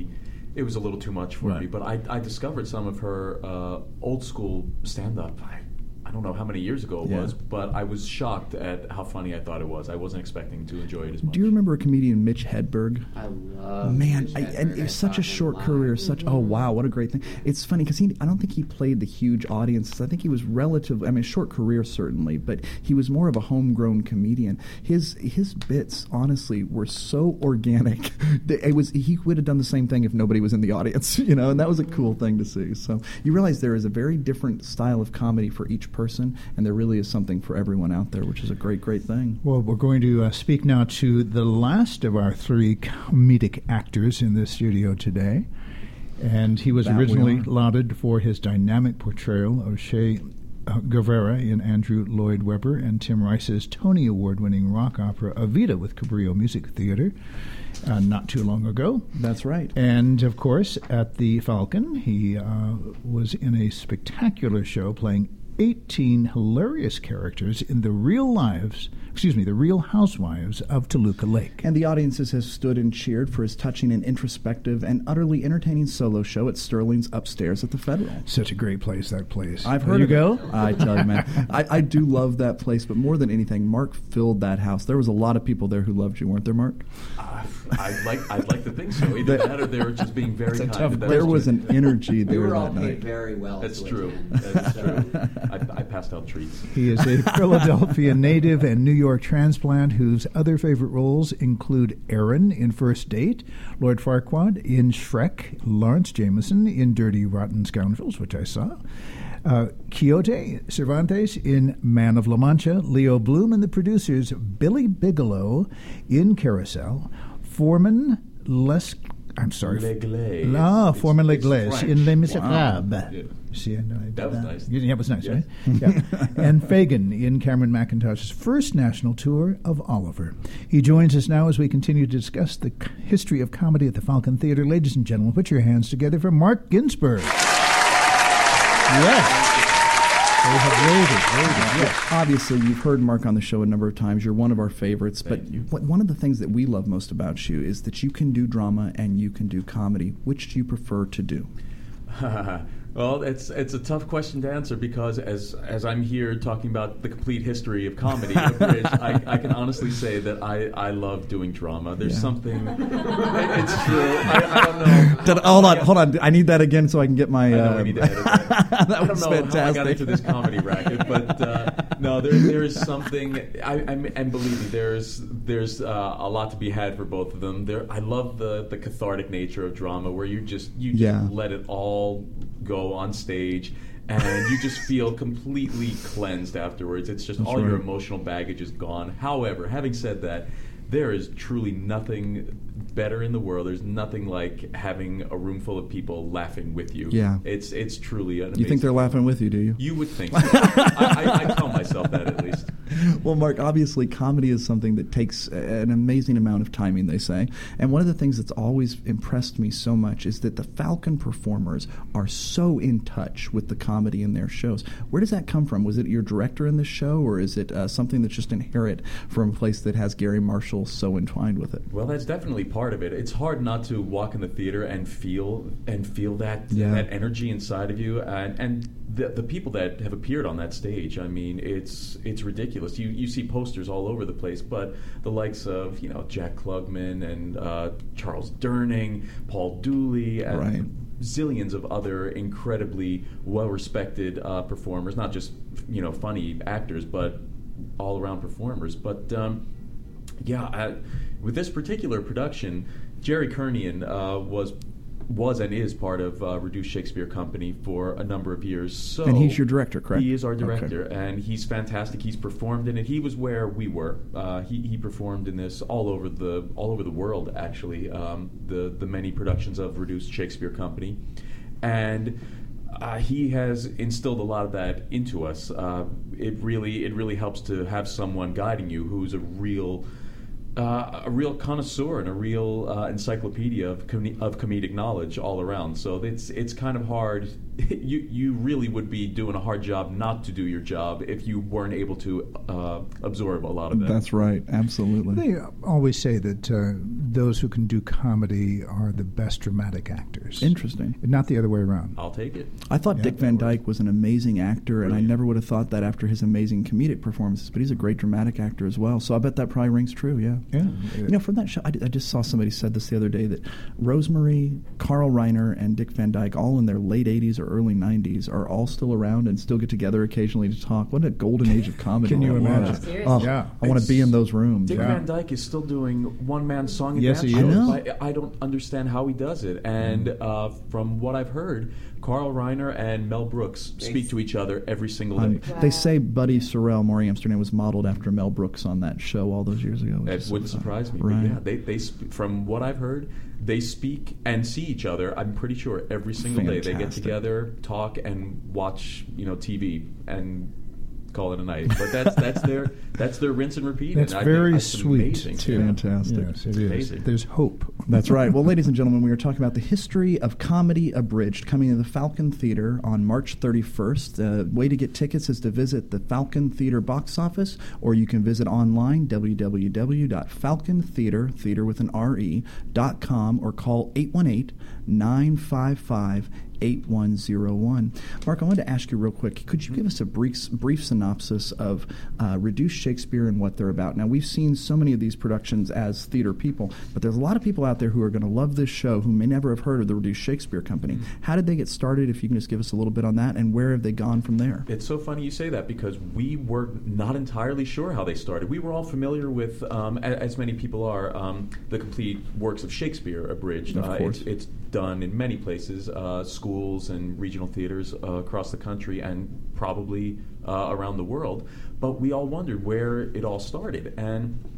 it was a little too much for Right. me. But I discovered some of her old school stand-up. I don't know how many years ago it Yeah. was, but I was shocked at how funny I thought it was. I wasn't expecting to enjoy it as much. Do you remember a comedian, Mitch Hedberg? I love Man, Mitch and Hedberg. it I was such saw a him short live. career. Oh wow, what a great thing! It's funny because I don't think he played the huge audiences. I think he was relatively. I mean, short career certainly, but he was more of a homegrown comedian. His bits, honestly, were so organic. He would have done the same thing if nobody was in the audience, and that was a cool thing to see. So you realize there is a very different style of comedy for each person, and there really is something for everyone out there, which is a great thing. Well, we're going to speak now to the last of our three comedic actors in the studio today. And he was That we originally are. lauded for his dynamic portrayal of Che Guevara in Andrew Lloyd Webber and Tim Rice's Tony Award-winning rock opera Evita with Cabrillo Music Theater not too long ago. That's right. And, of course, at the Falcon, he was in a spectacular show playing 18 hilarious characters in the Real Housewives of Toluca Lake. And the audiences have stood and cheered for his touching and introspective and utterly entertaining solo show at Sterling's Upstairs at the Federal. Such a great place, that place. I've There heard you of go. it. I tell you, man, I do love that place, but more than anything, Mark filled that house. There was a lot of people there who loved you, weren't there, Mark? I'd like to think so. Either that or they were just being very kind. tough That's There was true. an energy We there were all that paid night. very well. That's to true. attend. That's true. I passed out treats. He is a Philadelphia native and New York transplant whose other favorite roles include Aaron in First Date, Lord Farquaad in Shrek, Lawrence Jameson in Dirty Rotten Scoundrels, which I saw, Quixote Cervantes in Man of La Mancha, Leo Bloom and the producers Billy Bigelow in Carousel, Foreman I'm sorry. L'Église. Former It's L'Église French. in Les Miserables. Wow. Yeah. See, I know I did That was nice. Yeah, it was nice, Yes. right? Yeah. And Fagin in Cameron McIntosh's first national tour of Oliver. He joins us now as we continue to discuss the history of comedy at the Falcon Theater. Ladies and gentlemen, put your hands together for Mark Ginsburg. Yes. They have waited. Yes. Obviously, you've heard Mark on the show a number of times. You're one of our favorites. Thank you. One of the things that we love most about you is that you can do drama and you can do comedy. Which do you prefer to do? Well, it's a tough question to answer because as I'm here talking about the complete history of comedy, Abridged, I can honestly say that I love doing drama. There's something. It's true. I don't know. Hold on. I need that again so I can get my. I know we need to edit that. That I don't was know fantastic. how I got into this comedy racket, but no, there is something. And believe me, there's a lot to be had for both of them. I love the cathartic nature of drama, where you just let it all go on stage, and you just feel completely cleansed afterwards. It's just all your emotional baggage is gone. However, having said that, there is truly nothing better in the world. There's nothing like having a room full of people laughing with you. Yeah. It's truly an amazing. You think they're laughing with you, do you? You would think so. I tell myself that at least. Well, Mark, obviously comedy is something that takes an amazing amount of timing, they say. And one of the things that's always impressed me so much is that the Falcon performers are so in touch with the comedy in their shows. Where does that come from? Was it your director in the show, or is it something that's just inherent from a place that has Gary Marshall so entwined with it? Well, that's definitely part of it. It's hard not to walk in the theater and feel that energy inside of you, and the people that have appeared on that stage. I mean, it's ridiculous. You see posters all over the place, but the likes of Jack Klugman and Charles Durning, Paul Dooley, and zillions of other incredibly well-respected performers, not just funny actors, but all-around performers. But with this particular production, Jerry Kernian was and is part of Reduced Shakespeare Company for a number of years. So, and he's your director, correct? He is our director, and he's fantastic. He's performed in it. He was where we were. He performed in this all over the world, actually. The many productions of Reduced Shakespeare Company, and he has instilled a lot of that into us. It really helps to have someone guiding you who's a real connoisseur and a real encyclopedia of comedic knowledge all around. So it's kind of hard. You really would be doing a hard job not to do your job if you weren't able to absorb a lot of that. That's right, absolutely. They always say that those who can do comedy are the best dramatic actors. Interesting. Not the other way around. I'll take it. I thought Dick Van Dyke was an amazing actor, and I never would have thought that after his amazing comedic performances, but he's a great dramatic actor as well. So I bet that probably rings true, yeah. Yeah. From that show, I just saw somebody said this the other day, that Rosemary, Carl Reiner, and Dick Van Dyke, all in their late 80s or early 90s, are all still around and still get together occasionally to talk. What a golden age of comedy. Can you that imagine? was. Seriously. Yeah. I want to be in those rooms. Dick Van Dyke is still doing one-man song and Yes, dance he shows. is. I know. I don't understand how he does it. And from what I've heard, Carl Reiner and Mel Brooks speak to each other every single day. They say Buddy Sorrell, Maury Amsterdam, was modeled after Mel Brooks on that show all those years ago. That wouldn't surprise me. Right. But yeah, they from what I've heard, they speak and see each other. I'm pretty sure every single day they get Fantastic. together, talk, and watch TV and call it a night. But that's their rinse and repeat. That's and I very think that's sweet, amazing. too. Fantastic. Yes, it is. Amazing. There's hope. That's right. Well, ladies and gentlemen, we are talking about the history of comedy abridged, coming to the Falcon Theater on March 31st. The way to get tickets is to visit the Falcon Theater box office, or you can visit online, www.falcontheater, theater with an RE.com, or call 818-955-8101. Mark, I wanted to ask you real quick, could you give us a brief synopsis of Reduced Shakespeare and what they're about? Now, we've seen so many of these productions as theater people, but there's a lot of people out there who are going to love this show who may never have heard of the Reduced Shakespeare Company. How did they get started, if you can just give us a little bit on that, and where have they gone from there? It's so funny you say that, because we were not entirely sure how they started. We were all familiar with, as many people are, the complete works of Shakespeare abridged. Of course. It's done in many places, schools and regional theaters across the country and probably around the world. But we all wondered where it all started. And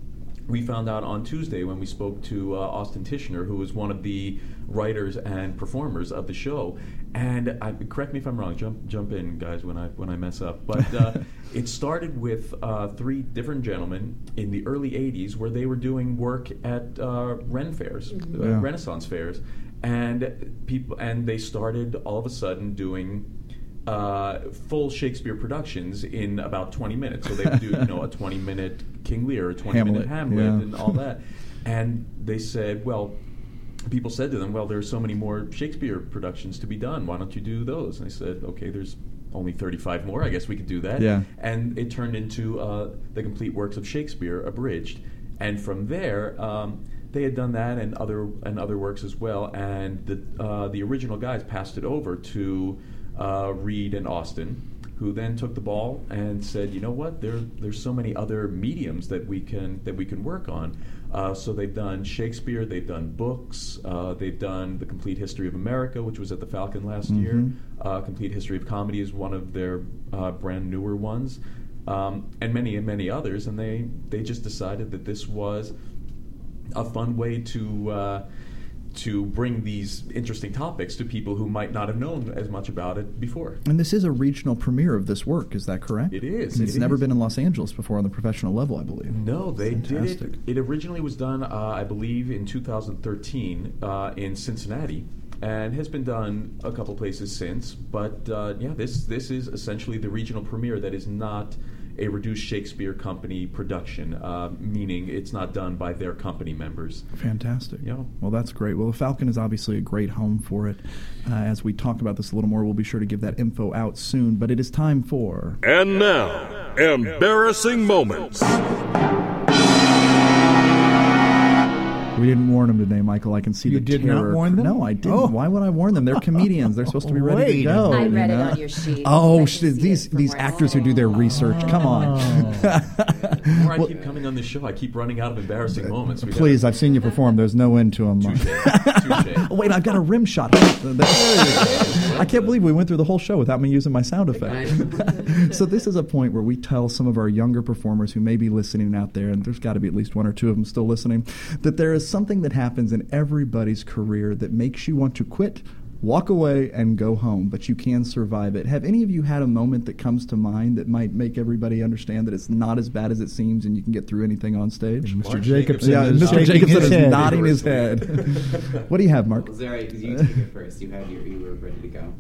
we found out on Tuesday when we spoke to Austin Tichenor, who was one of the writers and performers of the show. And correct me if I'm wrong. Jump in, guys, when I mess up. But it started with 3 different gentlemen in the early '80s, where they were doing work at Ren fairs, Renaissance fairs, and they started all of a sudden doing full Shakespeare productions in about 20 minutes. So they would do, a 20-minute King Lear, a 20-minute Hamlet, and all that. And they said, people said to them, there are so many more Shakespeare productions to be done. Why don't you do those? And they said, okay, there's only 35 more. I guess we could do that. Yeah. And it turned into the complete works of Shakespeare abridged. And from there, they had done that and other works as well. And the original guys passed it over to Reed and Austin, who then took the ball and said, you know what, there's so many other mediums that we can work on. So they've done Shakespeare, they've done books, they've done The Complete History of America, which was at the Falcon last year. Complete History of Comedy is one of their brand newer ones, and many others. And they just decided that this was a fun way to bring these interesting topics to people who might not have known as much about it before. And this is a regional premiere of this work, is that correct? It is. It's never been in Los Angeles before on the professional level, I believe. No, they did it. It originally was done, I believe, in 2013 in Cincinnati, and has been done a couple places since. But this is essentially the regional premiere that is not a reduced Shakespeare Company production, meaning it's not done by their company members. Fantastic. Yeah. Well, that's great. Well, the Falcon is obviously a great home for it. As we talk about this a little more, we'll be sure to give that info out soon. But it is time for... And now, Embarrassing Moments. We didn't warn them today, Michael. I can see You the did terror. not warn them? No, I didn't. Why would I warn them? They're comedians. They're supposed to be ready to Wait. go. I read it on your sheet. Oh, I can see these it from where I'm actors who do their research. Come on. The more I keep coming on this show, I keep running out of embarrassing moments. Please, I've seen you perform. There's no end to them. Touché. Oh, wait, I've got a rim shot. I can't believe we went through the whole show without me using my sound effect. So this is a point where we tell some of our younger performers who may be listening out there, and there's got to be at least one or two of them still listening, that there is something that happens in everybody's career that makes you want to quit, walk away, and go home, but you can survive it. Have any of you had a moment that comes to mind that might make everybody understand that it's not as bad as it seems and you can get through anything on stage? Mr. Jacobson Mr. Jacobson is nodding his head. What do you have, Mark? Well, Zara, you take it first. You were ready to go.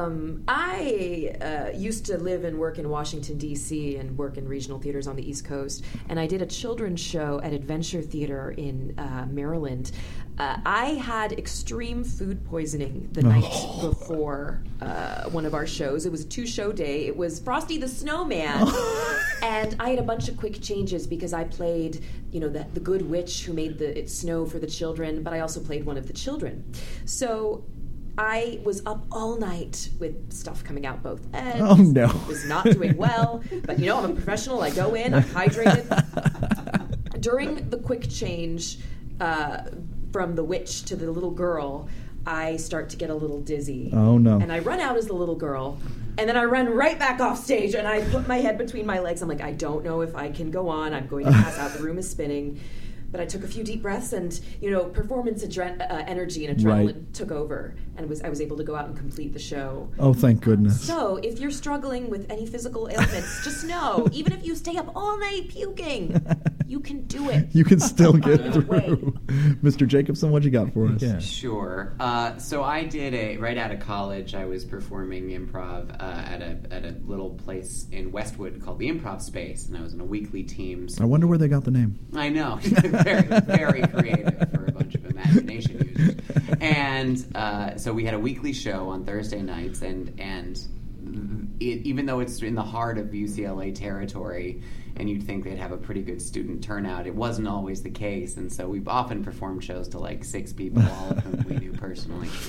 I used to live and work in Washington, D.C. and work in regional theaters on the East Coast, and I did a children's show at Adventure Theater in Maryland. I had extreme food poisoning the night before one of our shows. It was a 2-show day. It was Frosty the Snowman. And I had a bunch of quick changes because I played, the good witch who made it snow for the children, but I also played one of the children. So I was up all night with stuff coming out both ends. Oh, no. Was not doing well. But, I'm a professional. I go in, I'm hydrated. During the quick change from the witch to the little girl, I start to get a little dizzy. Oh, no. And I run out as the little girl, and then I run right back off stage, and I put my head between my legs. I'm like, I don't know if I can go on. I'm going to pass out. The room is spinning. But I took a few deep breaths, and performance energy and adrenaline took over, and I was able to go out and complete the show. Oh, thank goodness! So, if you're struggling with any physical ailments, just know, even if you stay up all night puking, you can do it. You can still get through. Mr. Jacobson, what you got for us? Yeah. Sure. So I did right out of college. I was performing improv at a little place in Westwood called the Improv Space, and I was in a weekly team. I wonder where they got the name. I know. Very, very creative for a bunch of imagination users. And so we had a weekly show on Thursday nights, and even though it's in the heart of UCLA territory, and you'd think they'd have a pretty good student turnout, it wasn't always the case. And so we've often performed shows to like 6 people, all of whom we knew personally.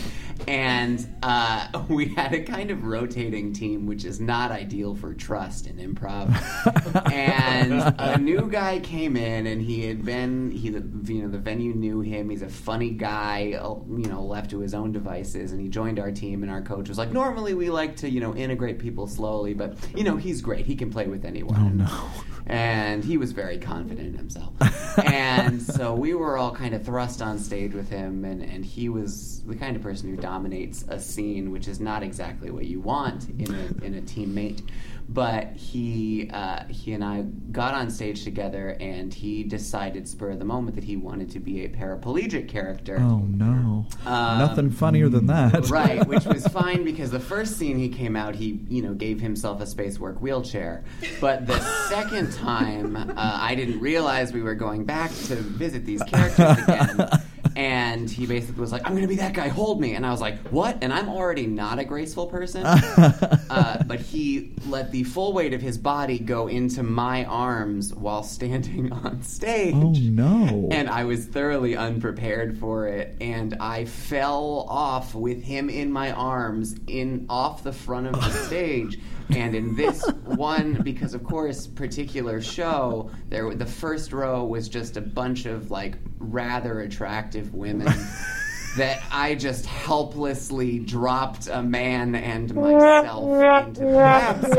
And we had a kind of rotating team, which is not ideal for trust in improv. And a new guy came in, and the venue knew him. He's a funny guy, left to his own devices, and he joined our team. And our coach was like, normally we like to, integrate people slowly, but he's great. He can play with anyone. Oh no. And he was very confident in himself. And so we were all kind of thrust on stage with him, and he was the kind of person who dominates a scene, which is not exactly what you want in a teammate. But he and I got on stage together, and he decided spur of the moment that he wanted to be a paraplegic character. Oh no! Nothing funnier than that. Right, which was fine because the first scene he came out, he gave himself a spacework wheelchair. But the second time, I didn't realize we were going back to visit these characters again. And he basically was like, I'm going to be that guy, hold me. And I was like, what? And I'm already not a graceful person. But he let the full weight of his body go into my arms while standing on stage. Oh, no. And I was thoroughly unprepared for it. And I fell off with him in my arms off the front of the stage. And in this one, because of course, particular show, the first row was just a bunch of rather attractive women that I just helplessly dropped a man and myself into the laps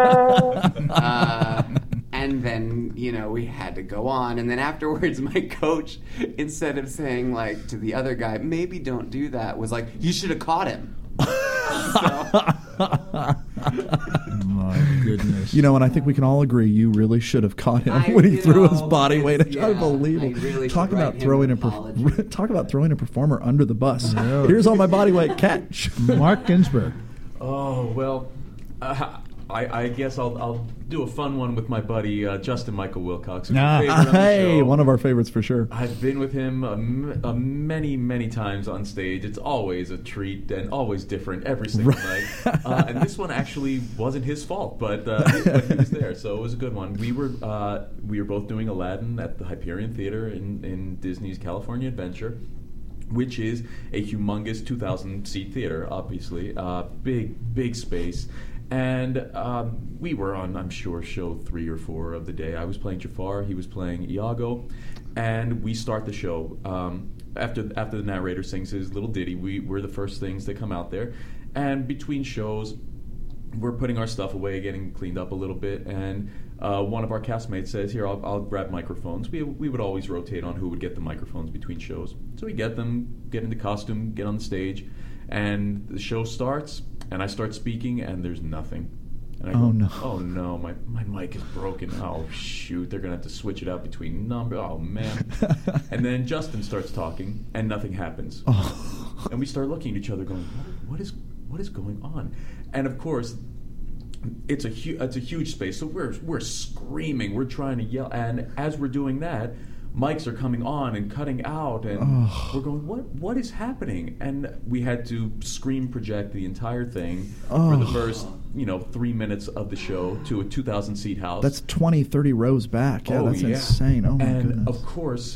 of. And then, we had to go on. And then afterwards, my coach, instead of saying to the other guy, maybe don't do that, was like, you should have caught him. My goodness. And I think we can all agree you really should have caught him when he threw his body weight. It's unbelievable. Really talk about throwing a performer under the bus. No. Here's all my body weight. Catch. Mark Ginsburg. Oh, well, I guess I'll do a fun one with my buddy Justin Michael Wilcox. Who's a favorite on the show. One of our favorites for sure. I've been with him many, many times on stage. It's always a treat and always different every single night. And this one actually wasn't his fault, but he was there, so it was a good one. We were both doing Aladdin at the Hyperion Theater in Disney's California Adventure, which is a humongous 2,000-seat theater, obviously. Big space. And we were on, I'm sure, show 3 or 4 of the day. I was playing Jafar, he was playing Iago, and we start the show. After the narrator sings his little ditty, we're the first things that come out there. And between shows, we're putting our stuff away, getting cleaned up a little bit, and one of our castmates says, here, I'll grab microphones. We would always rotate on who would get the microphones between shows. So we get them, get into costume, get on the stage, and the show starts, and I start speaking, and there's nothing. And I go, oh no, my mic is broken. Oh shoot, they're going to have to switch it out between numbers. Oh man. And then Justin starts talking, and nothing happens. Oh. And we start looking at each other going, what is going on? And of course, it's a huge space, so we're screaming, we're trying to yell, and as we're doing that, mics are coming on and cutting out, and we're going, what is happening? And we had to screen project the entire thing for the first 3 minutes of the show to a 2,000-seat house. That's 20, 30 rows back. Yeah, that's insane. Oh my goodness. And of course,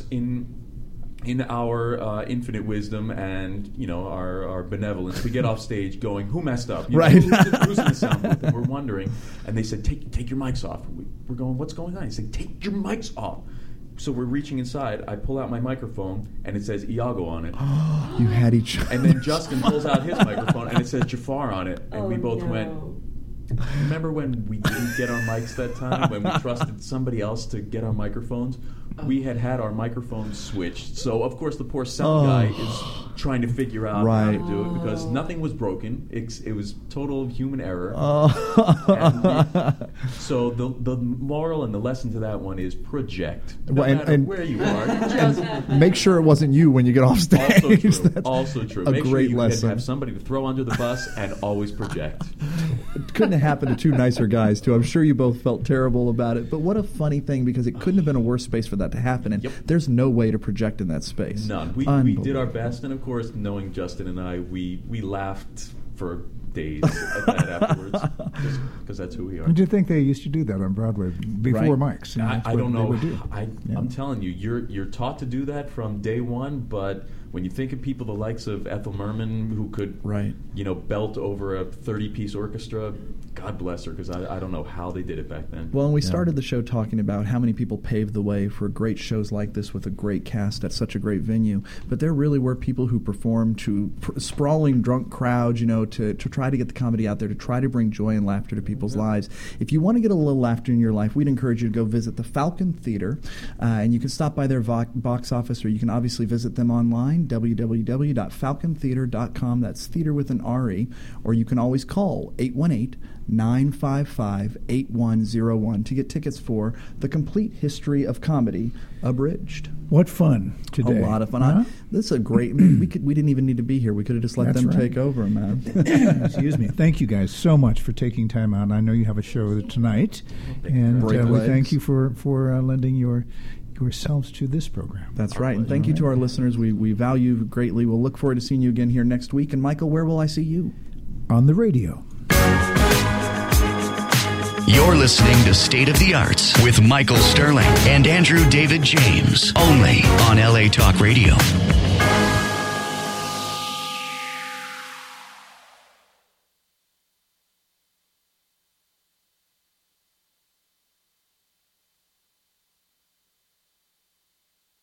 in our infinite wisdom and our benevolence, we get off stage going, who messed up? Right. Who's in the sound booth? And we're wondering, and they said, take your mics off. We're going, what's going on? He said, take your mics off. So we're reaching inside. I pull out my microphone, and it says Iago on it. You had each other. And then Justin pulls out his microphone, and it says Jafar on it. And we both went, remember when we didn't get our mics that time? When we trusted somebody else to get our microphones? We had our microphones switched. So, of course, the poor sound guy is trying to figure out how to do it because nothing was broken. It was total human error. So the moral and the lesson to that one is project. No matter where you are. And make sure it wasn't you when you get off stage. Also true. A Make great sure you lesson. have somebody to throw under the bus and always project. It couldn't have happened to two nicer guys, too. I'm sure you both felt terrible about it. But what a funny thing, because it couldn't have been a worse space for that to happen. And there's no way to project in that space. None. We did our best. And, of course, knowing Justin and I, we laughed for days at that afterwards, just because that's who we are. Do you think they used to do that on Broadway before mics? I don't know. I'm telling you, you're taught to do that from day one, but when you think of people the likes of Ethel Merman, who could, belt over a 30-piece orchestra, God bless her, because I don't know how they did it back then. Well, and we started the show talking about how many people paved the way for great shows like this with a great cast at such a great venue. But there really were people who performed to sprawling drunk crowds, to try to get the comedy out there, to try to bring joy and laughter to people's lives. If you want to get a little laughter in your life, we'd encourage you to go visit the Falcon Theater, and you can stop by their box office, or you can obviously visit them online, www.falcontheater.com. That's theater with an R-E. Or you can always call 818-955-8101 to get tickets for The Complete History of Comedy Abridged. What fun today. A lot of fun. Huh? This is a great... we didn't even need to be here. We could have just let them take over, man. Excuse me. Thank you guys so much for taking time out. I know you have a show tonight, and we thank you for lending yourselves to this program. That's right. And thank you to our listeners. We value greatly. We'll look forward to seeing you again here next week. And Michael, where will I see you? On the radio. You're listening to State of the Arts with Michael Sterling and Andrew David James, only on LA Talk Radio.